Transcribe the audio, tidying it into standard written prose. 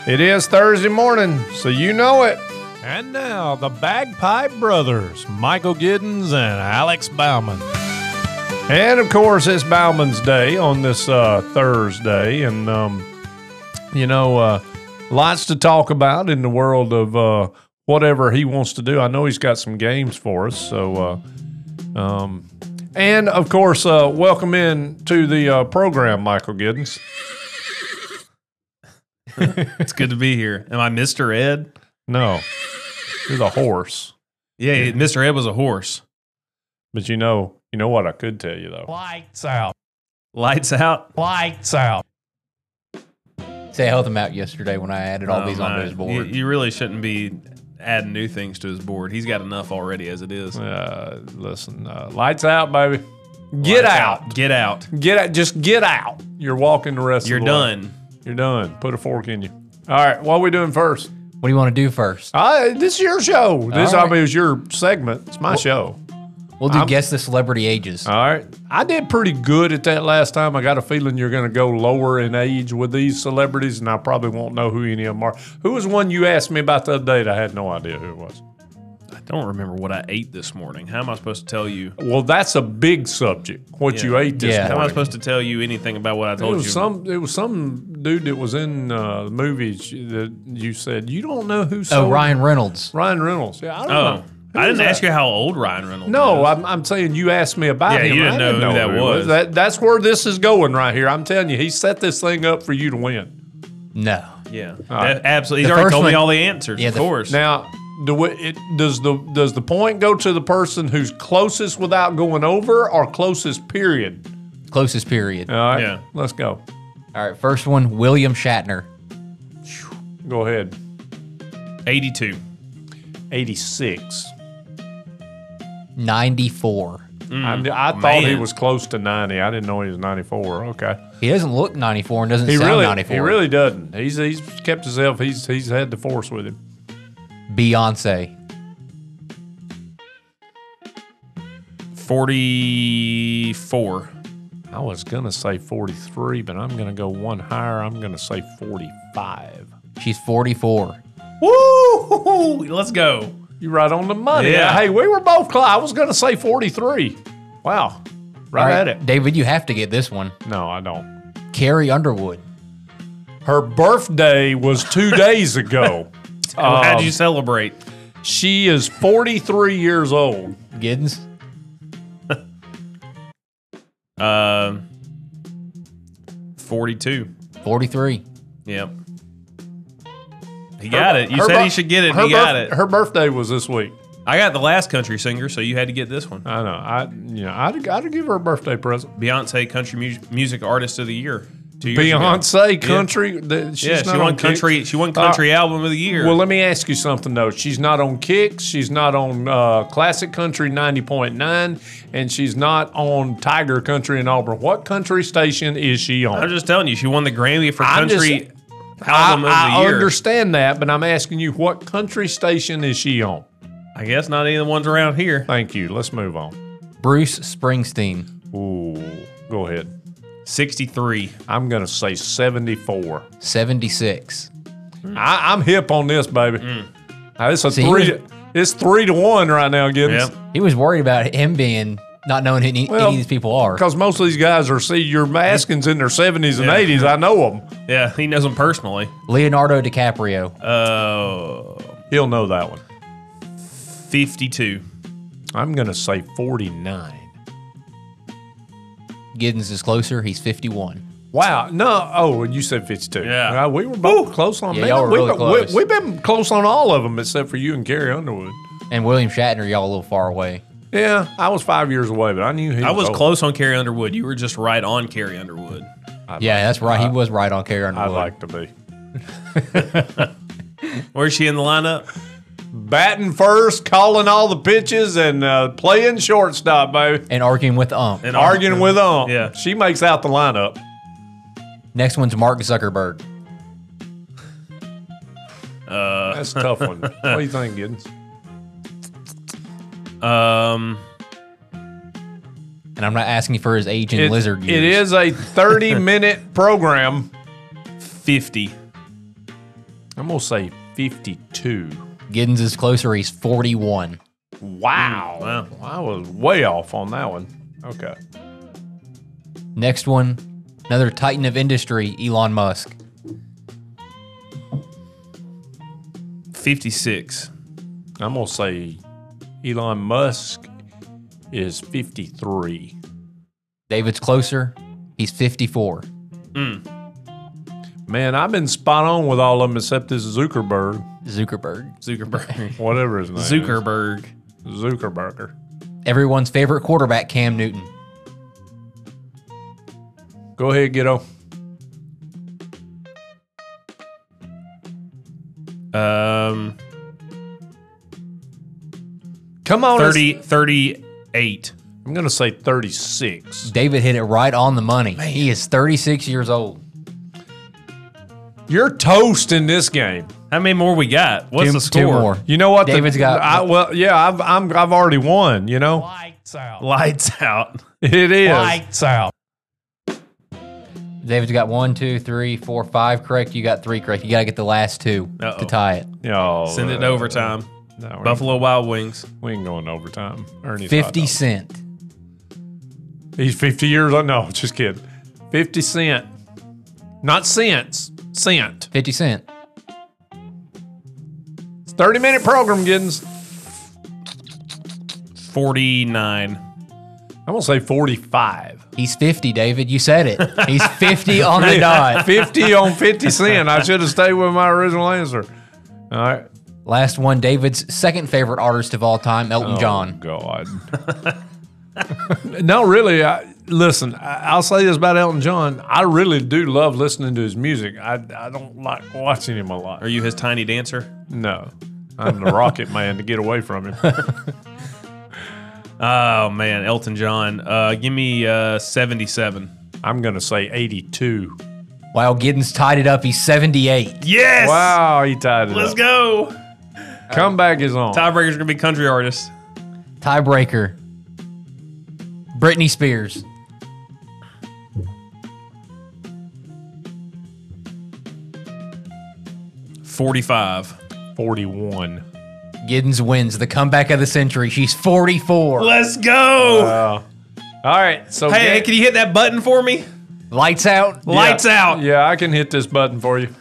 It is Thursday morning, so you know it. And now, the Bagpipe Brothers, Michael Giddens and Alex Bauman. And, of course, it's Bauman's Day on this Thursday. And, lots to talk about in the world of whatever he wants to do. I know he's got some games for us. So, and, of course, welcome in to the program, Michael Giddens. It's good to be here. Am I Mr. Ed? No, you're the horse. Yeah, Mr. Ed was a horse. But you know what I could tell you, though. Lights out. Lights out? Lights out. See, I held him out yesterday when I added all these onto his board. You really shouldn't be adding new things to his board. He's got enough already as it is. Listen, lights out, baby. Get out. Get out. Get out. Just get out. You're walking the rest You're of the way. done. You're done. Put a fork in you. All right. What are we doing first? What do you want to do first? This is your show. This, All right. it's your segment. It's my show. We'll do Guess the Celebrity Ages. All right. I did pretty good at that last time. I got a feeling you're going to go lower in age with these celebrities, and I probably won't know who any of them are. Who was one you asked me about the other day that I had no idea who it was? I don't remember what I ate this morning. How am I supposed to tell you? Well, that's a big subject, what you ate this Yeah. How am I morning. supposed to tell you anything about what I It told was you? it was some dude that was in the movies that you said you don't know who. Oh, sold Ryan Reynolds. Ryan Reynolds. Yeah, I don't know. Oh, I didn't ask you how old Ryan Reynolds No, is. I'm saying you asked me about Yeah, him. you didn't I know who that he was. That's where this is going right here. I'm telling you, he set this thing up for you to win. No. Yeah, right. absolutely. He's The already first told me one- all the answers, Yeah, of the- course. Now, does the point go to the person who's closest without going over, or closest period? Closest period. All right, Yeah. let's go. All right, first one, William Shatner. Go ahead. 82. 86. 94. I thought he man. was close to 90. I didn't know he was 94. Okay. He doesn't look 94 and doesn't He sound really, 94. he really doesn't. He's kept himself. He's had the force with him. Beyonce. 44. I was gonna say 43, but I'm gonna go one higher. I'm gonna say 45. She's 44. Woo! Let's go. You right on the money. Yeah. Hey, we were both close. I was gonna say 43. Wow. Right, All right, at it. David, you have to get this one. No, I don't. Carrie Underwood. Her birthday was 2 days ago. How'd you celebrate? She is 43 years old. Giddens. 42. 43. Yep. He got it. You Her said bir- he should get it. her He got birth- it. Her birthday was this week. I got the last country singer, so you had to get this one. I know. I'd give her a birthday present. Beyonce Country Music Artist of the Year. 2 years ago. Beyonce country. She's Yeah, not she on won Kicks. country. She won country album of the year. Well, let me ask you something though. She's not on Kicks. She's not on Classic Country 90.9, and she's not on Tiger Country in Auburn. What country station is she on? I'm just telling you, she won the Grammy for I'm just- country album of the I year. understand that, but I'm asking you, what country station is she on? I guess not any of the ones around here. Thank you. Let's move on. Bruce Springsteen. Ooh, go ahead. 63. I'm gonna say 74. 76. I'm hip on this, baby. It's a See, three. It's 3-1 right now, Giddens. Yep. He was worried about him being not knowing who any of these people are. Because most of these guys are, your Maskins in their 70s and 80s. I know them. Yeah, he knows them personally. Leonardo DiCaprio. He'll know that one. 52. I'm going to say 49. Giddens is closer. He's 51. Wow. No. Oh, you said 52. Yeah. We were both close on Yeah, that. y'all were really close. We've been close on all of them except for you and Carrie Underwood. And William Shatner, y'all a little far away. Yeah, I was 5 years away, but I knew he I was old. close on Carrie Underwood. You were just right on Carrie Underwood. Yeah, that's right. He was right on Carrie I'd Underwood. like to be. Where's she in the lineup? Batting first, calling all the pitches, and playing shortstop, baby. And arguing with Ump. And Arguing with them. Yeah. She makes out the lineup. Next one's Mark Zuckerberg. That's a tough one. What do you think, Giddens? And I'm not asking for his age in lizard years. It is a 30-minute program. 50. I'm going to say 52. Giddens is closer. He's 41. Wow. Wow. I was way off on that one. Okay. Next one, another titan of industry, Elon Musk. 56. I'm going to say Elon Musk is 53. David's closer. He's 54. Man, I've been spot on with all of them except this Zuckerberg. Zuckerberg. Whatever his name Zuckerberg. is. Zuckerberger. Everyone's favorite quarterback, Cam Newton. Go ahead, Ghetto. Come on. 38. I'm going to say 36. David hit it right on the money. He is 36 years old. You're toast in this game. How many more we got? What's the score? Two more. You know what? David's got- I've already won. You know, Lights out. Lights out. it is. Lights out. David's got 1, 2, 3, 4, 5 correct. You got 3 correct. You got to get the last 2 Uh-oh. to tie it. Oh, Send it to overtime. No, Buffalo Wild Wings. We ain't going to overtime. Ernie's 50 hot Cent. dog. He's 50 years old. No, just kidding. 50 Cent. Not cents. Cent. 50 Cent. It's a 30-minute program, Giddens. 49. I'm going to say 45. He's 50, David. You said it. He's 50 on the dot. 50 on 50 Cent. I should have stayed with my original answer. All right. Last one, David's second favorite artist of all time, Elton John. God. No, really. Listen, I'll say this about Elton John. I really do love listening to his music. I don't like watching him a lot. Are you his tiny dancer? No. I'm the Rocket Man to get away from him. Oh, man. Elton John. Give me 77. I'm going to say 82. Wow, Giddens tied it up. He's 78. Yes! Wow, he tied it Let's up. go. Comeback is on. Tiebreaker's going to be country artists. Tiebreaker. Britney Spears. $45. 41. Giddens wins the comeback of the century. She's 44. Let's go. All right. So Hey, can you hit that button for me? Lights out. Lights out. Yeah, I can hit this button for you.